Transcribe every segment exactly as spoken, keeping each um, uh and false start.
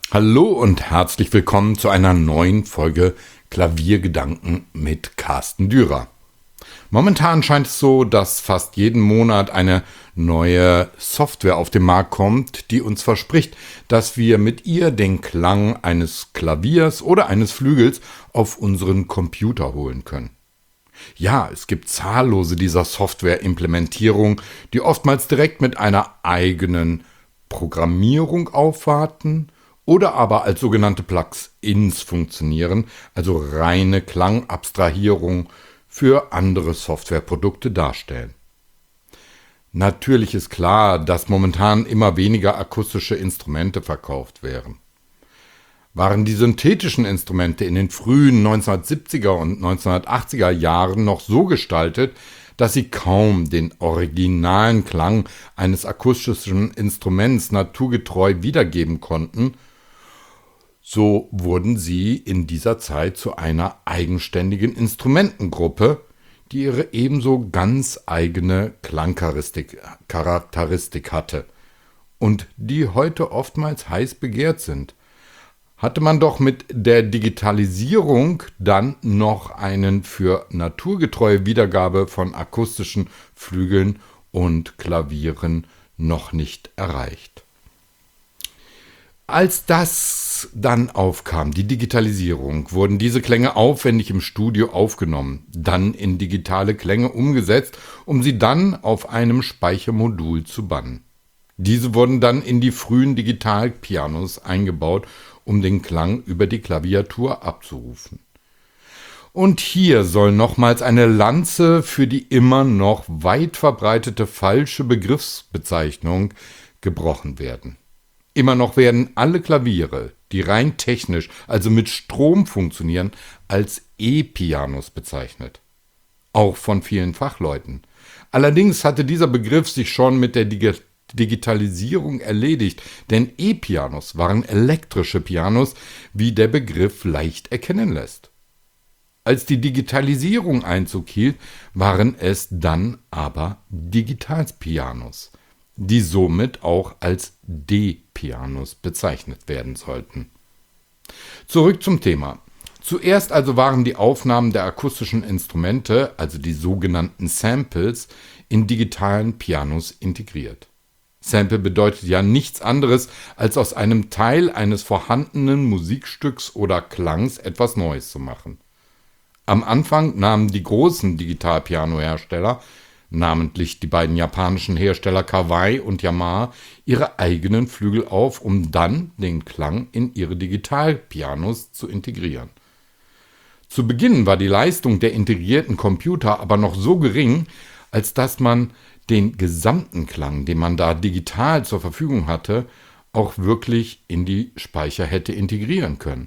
Hallo und herzlich willkommen zu einer neuen Folge Klaviergedanken mit Carsten Dürer. Momentan scheint es so, dass fast jeden Monat eine neue Software auf den Markt kommt, die uns verspricht, dass wir mit ihr den Klang eines Klaviers oder eines Flügels auf unseren Computer holen können. Ja, es gibt zahllose dieser Software-Implementierungen, die oftmals direkt mit einer eigenen Programmierung aufwarten oder aber als sogenannte Plugins funktionieren, also reine Klangabstrahierung für andere Softwareprodukte darstellen. Natürlich ist klar, dass momentan immer weniger akustische Instrumente verkauft werden. Waren die synthetischen Instrumente in den frühen neunzehnhundertsiebziger und neunzehnhundertachtziger Jahren noch so gestaltet, dass sie kaum den originalen Klang eines akustischen Instruments naturgetreu wiedergeben konnten, so wurden sie in dieser Zeit zu einer eigenständigen Instrumentengruppe, die ihre ebenso ganz eigene Klangcharakteristik Charakteristik hatte und die heute oftmals heiß begehrt sind. Hatte man doch mit der Digitalisierung dann noch einen für naturgetreue Wiedergabe von akustischen Flügeln und Klavieren noch nicht erreicht. Als das dann aufkam, die Digitalisierung, wurden diese Klänge aufwendig im Studio aufgenommen, dann in digitale Klänge umgesetzt, um sie dann auf einem Speichermodul zu bannen. Diese wurden dann in die frühen Digitalpianos eingebaut, um den Klang über die Klaviatur abzurufen. Und hier soll nochmals eine Lanze für die immer noch weit verbreitete falsche Begriffsbezeichnung gebrochen werden. Immer noch werden alle Klaviere, die rein technisch, also mit Strom funktionieren, als E-Pianos bezeichnet. Auch von vielen Fachleuten. Allerdings hatte dieser Begriff sich schon mit der Dig- Digitalisierung erledigt, denn E-Pianos waren elektrische Pianos, wie der Begriff leicht erkennen lässt. Als die Digitalisierung Einzug hielt, waren es dann aber Digitalpianos, die somit auch als D-Pianos bezeichnet werden sollten. Zurück zum Thema. Zuerst also waren die Aufnahmen der akustischen Instrumente, also die sogenannten Samples, in digitalen Pianos integriert. Sample bedeutet ja nichts anderes, als aus einem Teil eines vorhandenen Musikstücks oder Klangs etwas Neues zu machen. Am Anfang nahmen die großen Digitalpiano-Hersteller, namentlich die beiden japanischen Hersteller Kawai und Yamaha, ihre eigenen Flügel auf, um dann den Klang in ihre Digitalpianos zu integrieren. Zu Beginn war die Leistung der integrierten Computer aber noch so gering, als dass man den gesamten Klang, den man da digital zur Verfügung hatte, auch wirklich in die Speicher hätte integrieren können.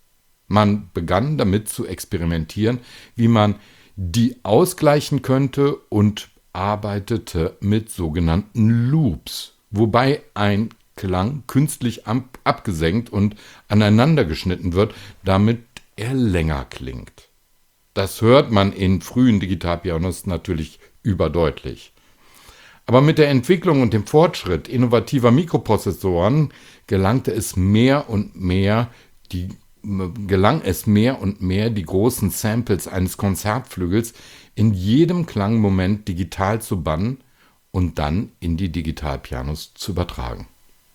Man begann damit zu experimentieren, wie man die ausgleichen könnte und arbeitete mit sogenannten Loops, wobei ein Klang künstlich ab- abgesenkt und aneinander geschnitten wird, damit er länger klingt. Das hört man in frühen Digitalpianos natürlich überdeutlich. Aber mit der Entwicklung und dem Fortschritt innovativer Mikroprozessoren gelangte es mehr und mehr die gelang es mehr und mehr, die großen Samples eines Konzertflügels in jedem Klangmoment digital zu bannen und dann in die Digitalpianos zu übertragen.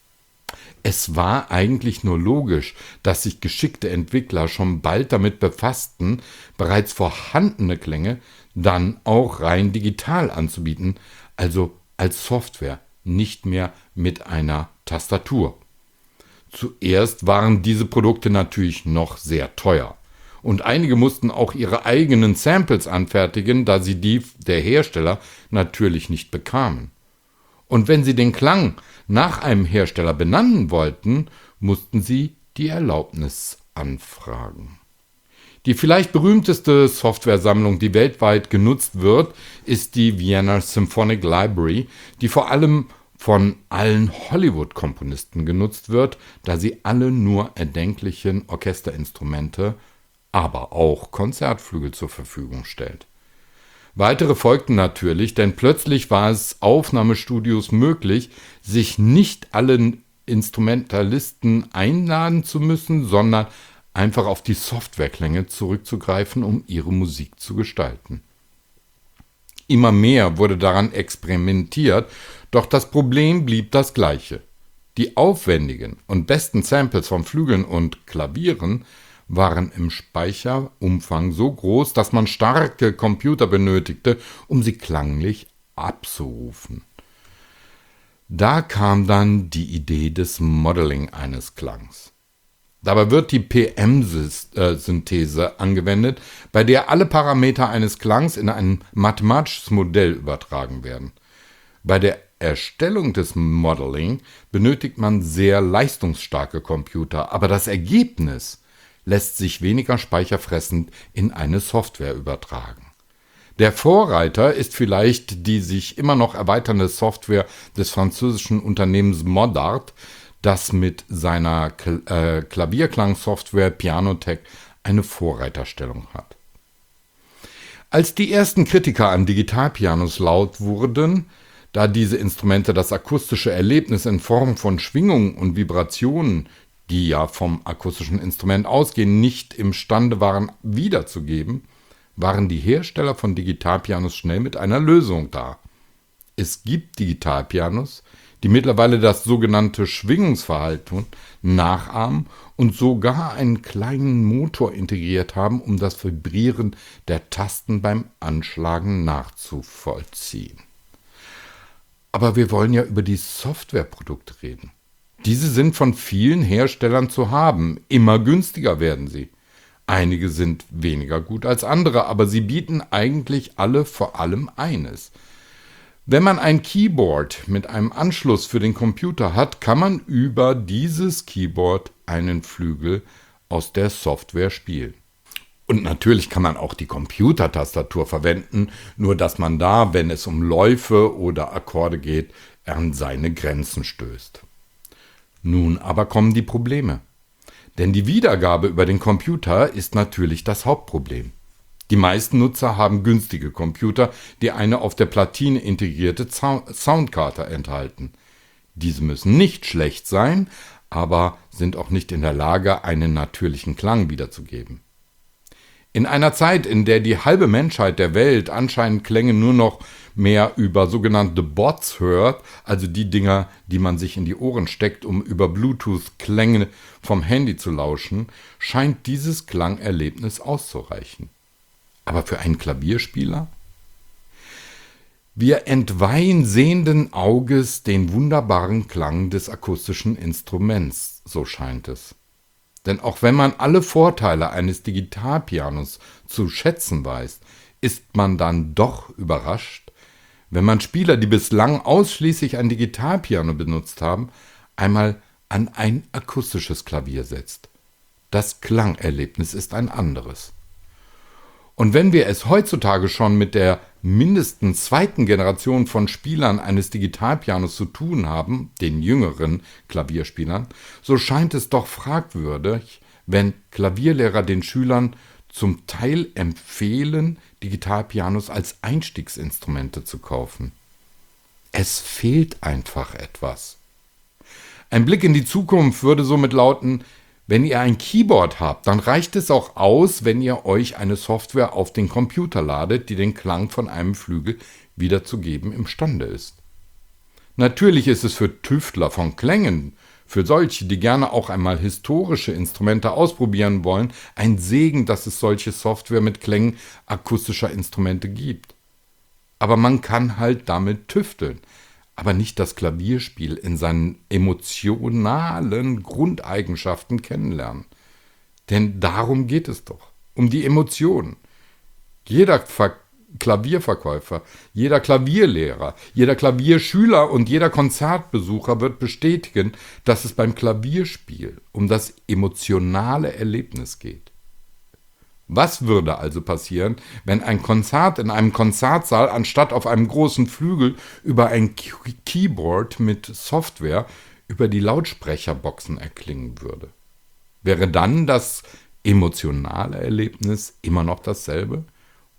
Es war eigentlich nur logisch, dass sich geschickte Entwickler schon bald damit befassten, bereits vorhandene Klänge dann auch rein digital anzubieten, also als Software, nicht mehr mit einer Tastatur. Zuerst waren diese Produkte natürlich noch sehr teuer und einige mussten auch ihre eigenen Samples anfertigen, da sie die der Hersteller natürlich nicht bekamen. Und wenn sie den Klang nach einem Hersteller benennen wollten, mussten sie die Erlaubnis anfragen. Die vielleicht berühmteste Softwaresammlung, die weltweit genutzt wird, ist die Vienna Symphonic Library, die vor allem von allen Hollywood-Komponisten genutzt wird, da sie alle nur erdenklichen Orchesterinstrumente, aber auch Konzertflügel zur Verfügung stellt. Weitere folgten natürlich, denn plötzlich war es Aufnahmestudios möglich, sich nicht allen Instrumentalisten einladen zu müssen, sondern einfach auf die Softwareklänge zurückzugreifen, um ihre Musik zu gestalten. Immer mehr wurde daran experimentiert, doch das Problem blieb das gleiche. Die aufwendigen und besten Samples von Flügeln und Klavieren waren im Speicherumfang so groß, dass man starke Computer benötigte, um sie klanglich abzurufen. Da kam dann die Idee des Modeling eines Klangs. Dabei wird die P M-Synthese angewendet, bei der alle Parameter eines Klangs in ein mathematisches Modell übertragen werden. Bei der Erstellung des Modeling benötigt man sehr leistungsstarke Computer, aber das Ergebnis lässt sich weniger speicherfressend in eine Software übertragen. Der Vorreiter ist vielleicht die sich immer noch erweiternde Software des französischen Unternehmens Modart, das mit seiner Kl- äh, Klavierklangsoftware Pianotech eine Vorreiterstellung hat. Als die ersten Kritiker an Digitalpianos laut wurden, da diese Instrumente das akustische Erlebnis in Form von Schwingungen und Vibrationen, die ja vom akustischen Instrument ausgehen, nicht imstande waren wiederzugeben, waren die Hersteller von Digitalpianos schnell mit einer Lösung da. Es gibt Digitalpianos, die mittlerweile das sogenannte Schwingungsverhalten nachahmen und sogar einen kleinen Motor integriert haben, um das Vibrieren der Tasten beim Anschlagen nachzuvollziehen. Aber wir wollen ja über die Softwareprodukte reden. Diese sind von vielen Herstellern zu haben, immer günstiger werden sie. Einige sind weniger gut als andere, aber sie bieten eigentlich alle vor allem eines. Wenn man ein Keyboard mit einem Anschluss für den Computer hat, kann man über dieses Keyboard einen Flügel aus der Software spielen. Und natürlich kann man auch die Computertastatur verwenden, nur dass man da, wenn es um Läufe oder Akkorde geht, an seine Grenzen stößt. Nun aber kommen die Probleme. Denn die Wiedergabe über den Computer ist natürlich das Hauptproblem. Die meisten Nutzer haben günstige Computer, die eine auf der Platine integrierte Soundkarte enthalten. Diese müssen nicht schlecht sein, aber sind auch nicht in der Lage, einen natürlichen Klang wiederzugeben. In einer Zeit, in der die halbe Menschheit der Welt anscheinend Klänge nur noch mehr über sogenannte Bots hört, also die Dinger, die man sich in die Ohren steckt, um über Bluetooth Klänge vom Handy zu lauschen, scheint dieses Klangerlebnis auszureichen. Aber für einen Klavierspieler? Wir entweihen sehenden Auges den wunderbaren Klang des akustischen Instruments, so scheint es. Denn auch wenn man alle Vorteile eines Digitalpianos zu schätzen weiß, ist man dann doch überrascht, wenn man Spieler, die bislang ausschließlich ein Digitalpiano benutzt haben, einmal an ein akustisches Klavier setzt. Das Klangerlebnis ist ein anderes. Und wenn wir es heutzutage schon mit der mindestens zweiten Generation von Spielern eines Digitalpianos zu tun haben, den jüngeren Klavierspielern, so scheint es doch fragwürdig, wenn Klavierlehrer den Schülern zum Teil empfehlen, Digitalpianos als Einstiegsinstrumente zu kaufen. Es fehlt einfach etwas. Ein Blick in die Zukunft würde somit lauten: Wenn ihr ein Keyboard habt, dann reicht es auch aus, wenn ihr euch eine Software auf den Computer ladet, die den Klang von einem Flügel wiederzugeben imstande ist. Natürlich ist es für Tüftler von Klängen, für solche, die gerne auch einmal historische Instrumente ausprobieren wollen, ein Segen, dass es solche Software mit Klängen akustischer Instrumente gibt. Aber man kann halt damit tüfteln. Aber nicht das Klavierspiel in seinen emotionalen Grundeigenschaften kennenlernen. Denn darum geht es doch, um die Emotionen. Jeder Ver- Klavierverkäufer, jeder Klavierlehrer, jeder Klavierschüler und jeder Konzertbesucher wird bestätigen, dass es beim Klavierspiel um das emotionale Erlebnis geht. Was würde also passieren, wenn ein Konzert in einem Konzertsaal anstatt auf einem großen Flügel über ein Keyboard mit Software über die Lautsprecherboxen erklingen würde? Wäre dann das emotionale Erlebnis immer noch dasselbe?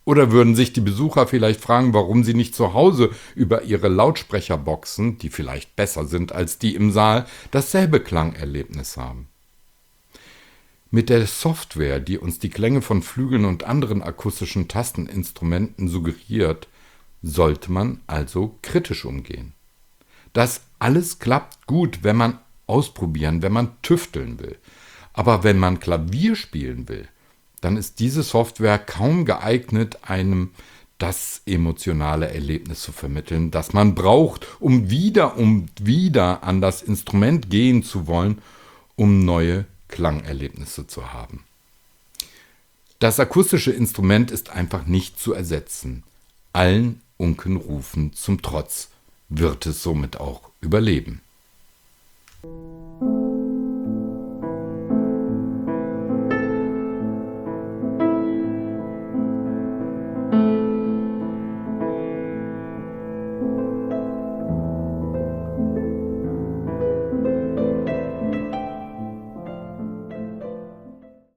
Oder würden sich die Besucher vielleicht fragen, warum sie nicht zu Hause über ihre Lautsprecherboxen, die vielleicht besser sind als die im Saal, dasselbe Klangerlebnis haben? Mit der Software, die uns die Klänge von Flügeln und anderen akustischen Tasteninstrumenten suggeriert, sollte man also kritisch umgehen. Das alles klappt gut, wenn man ausprobieren, wenn man tüfteln will. Aber wenn man Klavier spielen will, dann ist diese Software kaum geeignet, einem das emotionale Erlebnis zu vermitteln, das man braucht, um wieder und wieder an das Instrument gehen zu wollen, um neue Klangerlebnisse zu haben. Das akustische Instrument ist einfach nicht zu ersetzen. Allen Unkenrufen zum Trotz wird es somit auch überleben.